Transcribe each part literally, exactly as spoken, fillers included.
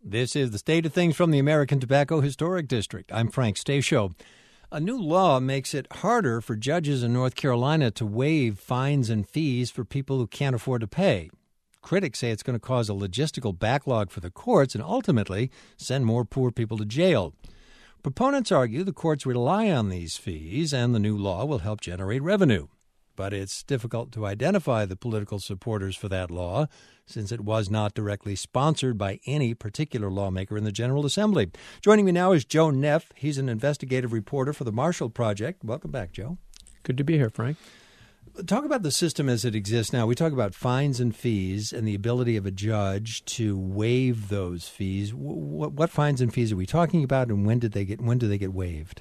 This is the State of Things from the American Tobacco Historic District. I'm Frank Stasio. A new law makes it harder for judges in North Carolina to waive fines and fees for people who can't afford to pay. Critics say it's going to cause a logistical backlog for the courts and ultimately send more poor people to jail. Proponents argue the courts rely on these fees and the new law will help generate revenue. But it's difficult to identify the political supporters for that law, since it was not directly sponsored by any particular lawmaker in the General Assembly. Joining me now is Joe Neff. He's an investigative reporter for the Marshall Project. Welcome back, Joe. Good to be here, Frank. Talk about the system as it exists now. We talk about fines and fees and the ability of a judge to waive those fees. What, what fines and fees are we talking about, and when did they get when do they get waived?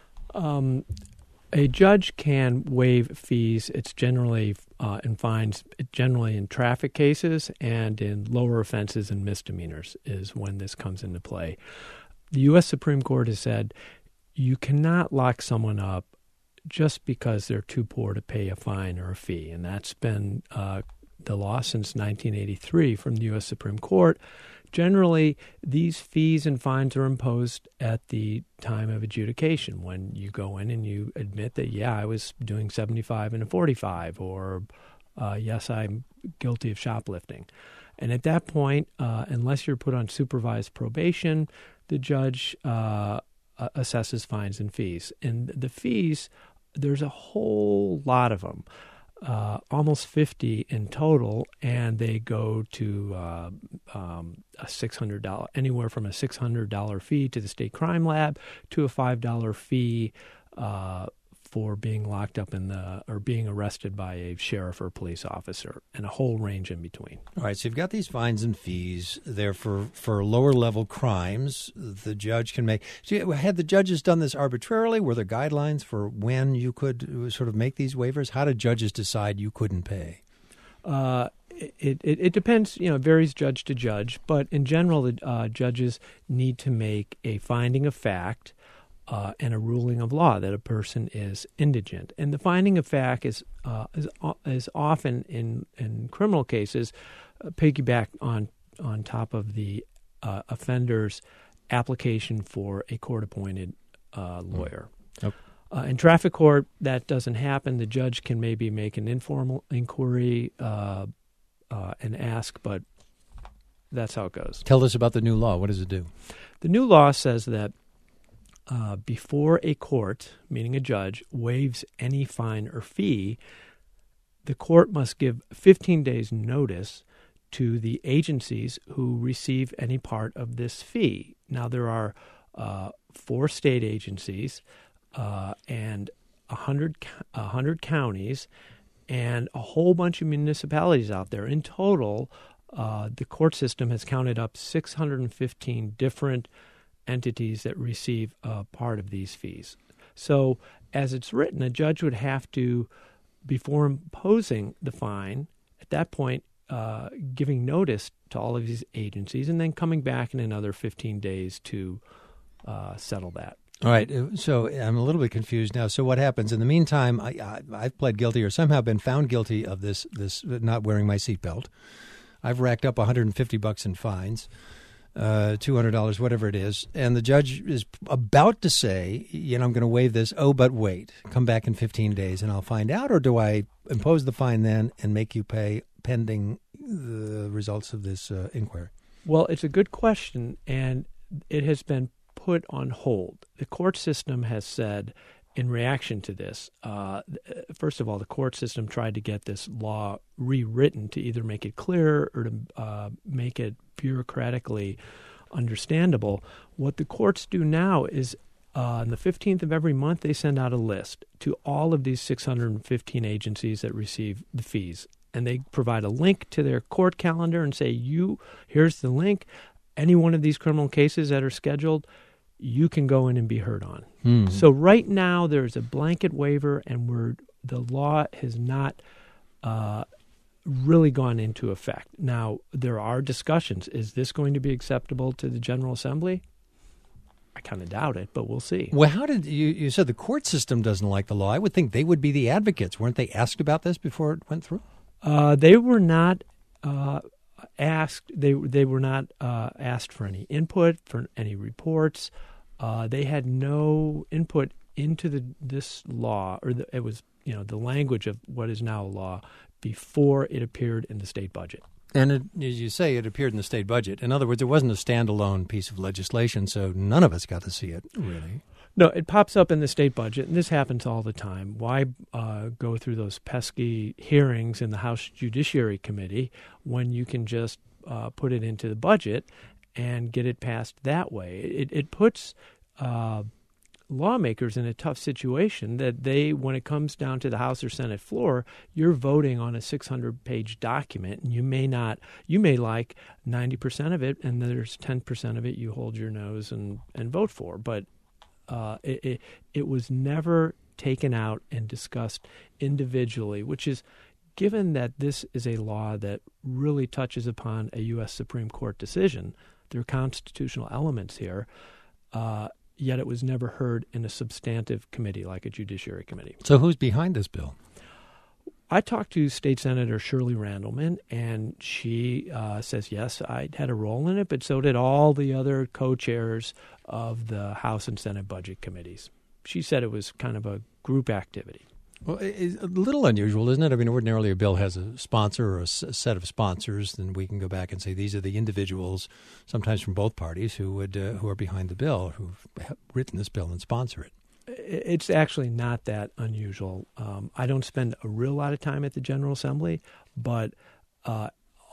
Um, a judge can waive fees. It's generally uh, in fines, generally in traffic cases and in lower offenses and misdemeanors is when this comes into play. The U S Supreme Court has said you cannot lock someone up just because they're too poor to pay a fine or a fee, and that's been uh, the law since nineteen eighty-three from the U S Supreme Court. Generally, these fees and fines are imposed at the time of adjudication when you go in and you admit that, yeah, I was doing seventy-five and a forty-five, or uh, yes, I'm guilty of shoplifting. And at that point, uh, unless you're put on supervised probation, the judge uh, assesses fines and fees. And the fees, there's a whole lot of them. Uh, almost fifty in total, and they go to uh, um, a six hundred dollars, anywhere from a six hundred dollars fee to the state crime lab to a five dollars fee uh, for being locked up in the or being arrested by a sheriff or police officer, and a whole range in between. All right, so you've got these fines and fees. They're for, for lower level crimes. The judge can make. So had the judges done this arbitrarily? Were there guidelines for when you could sort of make these waivers? How did judges decide you couldn't pay? Uh, it, it it depends. You know, it varies judge to judge, but in general, the uh, judges need to make a finding of fact Uh, and a ruling of law that a person is indigent. And the finding of fact is uh, is, is often in, in criminal cases uh, piggyback on on top of the uh, offender's application for a court-appointed uh, lawyer. Mm. Okay. Uh, in traffic court, that doesn't happen. The judge can maybe make an informal inquiry uh, uh, and ask, but that's how it goes. Tell us about the new law. What does it do? The new law says that Uh, before a court, meaning a judge, waives any fine or fee, the court must give fifteen days notice to the agencies who receive any part of this fee. Now, there are uh, four state agencies uh, and one hundred, one hundred counties and a whole bunch of municipalities out there. In total, uh, the court system has counted up six hundred fifteen different entities that receive a part of these fees. So as it's written, a judge would have to, before imposing the fine, at that point, uh, giving notice to all of these agencies and then coming back in another fifteen days to uh, settle that. All right. So I'm a little bit confused now. So what happens? In the meantime, I, I, I've pled guilty or somehow been found guilty of this, this not wearing my seatbelt. I've racked up one hundred fifty bucks in fines. Uh, two hundred dollars, whatever it is, and the judge is about to say, you know, I'm going to waive this. Oh, but wait, come back in fifteen days and I'll find out, or do I impose the fine then and make you pay pending the results of this uh, inquiry? Well, it's a good question, and it has been put on hold. The court system has said, in reaction to this, uh, first of all, the court system tried to get this law rewritten to either make it clearer or to uh, make it bureaucratically understandable. What the courts do now is uh, on the fifteenth of every month, they send out a list to all of these six hundred fifteen agencies that receive the fees. And they provide a link to their court calendar and say, "You, here's the link. Any one of these criminal cases that are scheduled, you can go in and be heard on." Mm-hmm. So right now there's a blanket waiver, and we're, the law has not uh, really gone into effect. Now, there are discussions. Is this going to be acceptable to the General Assembly? I kind of doubt it, but we'll see. Well, how did you, you said the court system doesn't like the law. I would think they would be the advocates. Weren't they asked about this before it went through? Uh, they were not uh, asked. They they were not uh, asked for any input, for any reports. Uh, they had no input into the this law, or the, it was you know the language of what is now a law before it appeared in the state budget. And it, as you say, it appeared in the state budget. In other words, it wasn't a standalone piece of legislation, so none of us got to see it, really. No, it pops up in the state budget, and this happens all the time. Why uh, go through those pesky hearings in the House Judiciary Committee when you can just uh, put it into the budget and get it passed that way? It, it puts uh, lawmakers in a tough situation that they, when it comes down to the House or Senate floor, you're voting on a six hundred page document, and you may not, you may like ninety percent of it, and there's ten percent of it you hold your nose and, and vote for. But uh, it, it, it was never taken out and discussed individually, which is, given that this is a law that really touches upon a U S Supreme Court decision, there are constitutional elements here, uh, yet it was never heard in a substantive committee like a Judiciary Committee. So who's behind this bill? I talked to State Senator Shirley Randleman, and she uh, says, yes, I had a role in it, but so did all the other co-chairs of the House and Senate budget committees. She said it was kind of a group activity. Well, it's a little unusual, isn't it? I mean, ordinarily a bill has a sponsor or a set of sponsors, then we can go back and say these are the individuals, sometimes from both parties, who would uh, who are behind the bill, who've written this bill and sponsor it. It's actually not that unusual. Um, I don't spend a real lot of time at the General Assembly, but uh,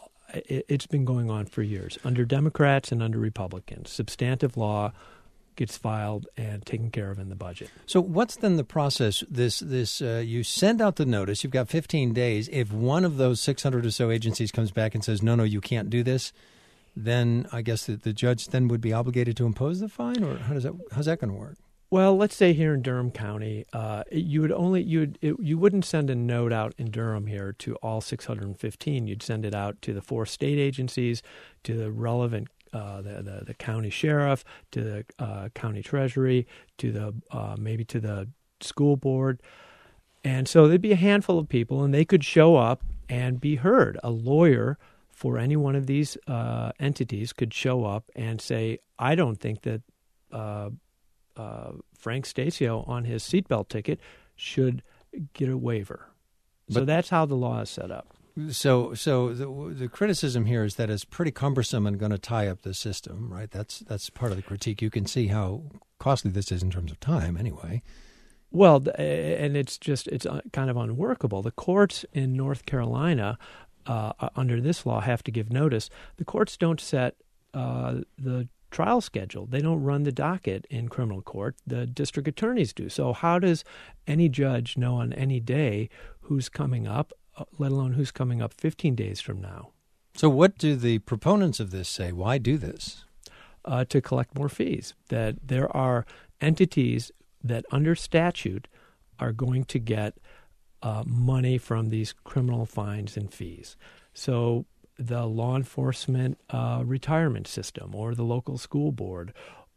it, it's been going on for years under Democrats and under Republicans. Substantive law gets filed and taken care of in the budget. So what's then the process? This this uh, you send out the notice. You've got fifteen days. If one of those six hundred or so agencies comes back and says, no, no, you can't do this, then I guess the, the judge then would be obligated to impose the fine? Or how does that, how's that going to work? Well, let's say here in Durham County, uh, you would only you would it, you wouldn't send a note out in Durham here to all six hundred fifteen. You'd send it out to the four state agencies, to the relevant uh, the, the the county sheriff, to the uh, county treasury, to the uh, maybe to the school board, and so there'd be a handful of people, and they could show up and be heard. A lawyer for any one of these uh, entities could show up and say, "I don't think that." Uh, Uh, Frank Stasio on his seatbelt ticket should get a waiver. So but, that's how the law is set up. So so the, the criticism here is that it's pretty cumbersome and going to tie up the system, right? That's that's part of the critique. You can see how costly this is in terms of time anyway. Well, and it's just it's kind of unworkable. The courts in North Carolina uh, under this law have to give notice. The courts don't set uh, the trial schedule. They don't run the docket in criminal court. The district attorneys do. So how does any judge know on any day who's coming up, let alone who's coming up fifteen days from now? So what do the proponents of this say? Why do this? Uh, to collect more fees. That there are entities that under statute are going to get uh, money from these criminal fines and fees. So the law enforcement uh, retirement system, or the local school board,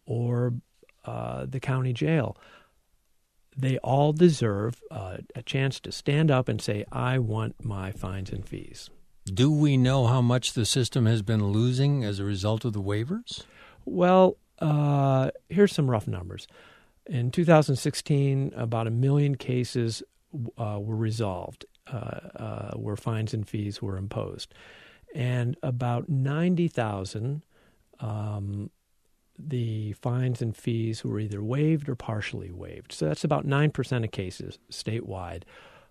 or uh, the county jail, they all deserve uh, a chance to stand up and say, I want my fines and fees. Do we know how much the system has been losing as a result of the waivers? Well, uh, here's some rough numbers. In two thousand sixteen, about a million cases uh, were resolved, uh, uh, where fines and fees were imposed. And about ninety thousand, um, the fines and fees were either waived or partially waived. So that's about nine percent of cases statewide.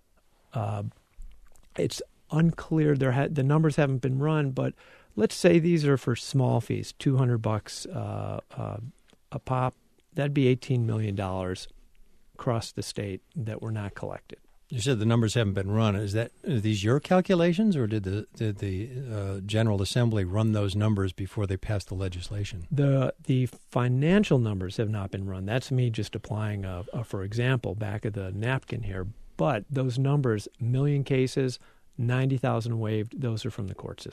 Uh, it's unclear. There ha- the numbers haven't been run, but let's say these are for small fees, two hundred bucks uh, uh, a pop. That'd be eighteen million dollars across the state that were not collected. You said the numbers haven't been run. Is that are these your calculations, or did the did the uh, General Assembly run those numbers before they passed the legislation? The the financial numbers have not been run. That's me just applying a, a for example back of the napkin here. But those numbers, million cases, ninety thousand waived, those are from the court system.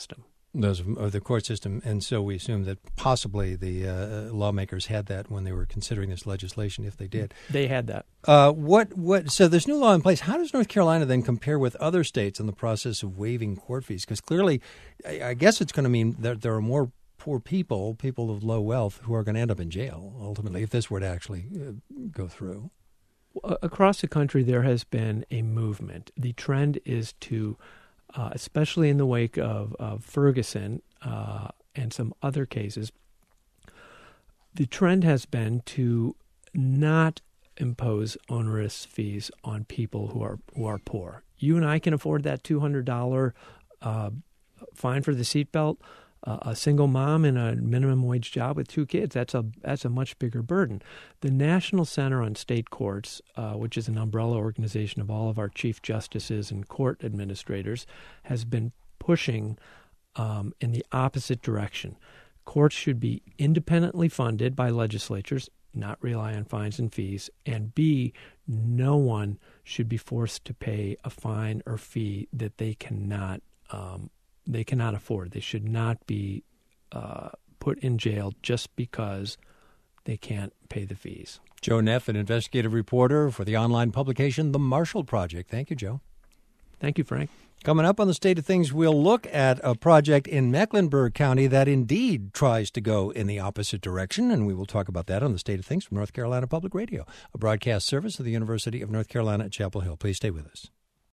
Those of, of the court system, and so we assume that possibly the uh, lawmakers had that when they were considering this legislation, if they did. They had that. Uh, what? What? So there's new law in place. How does North Carolina then compare with other states in the process of waiving court fees? Because clearly, I, I guess it's going to mean that there are more poor people, people of low wealth, who are going to end up in jail ultimately if this were to actually uh, go through. Across the country, there has been a movement. The trend is to Uh, especially in the wake of, of Ferguson uh, and some other cases, the trend has been to not impose onerous fees on people who are who are poor. You and I can afford that two hundred dollars uh, fine for the seatbelt. Uh, a single mom in a minimum wage job with two kids, that's a that's a much bigger burden. The National Center on State Courts, uh, which is an umbrella organization of all of our chief justices and court administrators, has been pushing um, in the opposite direction. Courts should be independently funded by legislatures, not rely on fines and fees, and B, no one should be forced to pay a fine or fee that they cannot um, they cannot afford. They should not be uh, put in jail just because they can't pay the fees. Joe Neff, an investigative reporter for the online publication The Marshall Project. Thank you, Joe. Thank you, Frank. Coming up on The State of Things, we'll look at a project in Mecklenburg County that indeed tries to go in the opposite direction, and we will talk about that on The State of Things from North Carolina Public Radio, a broadcast service of the University of North Carolina at Chapel Hill. Please stay with us.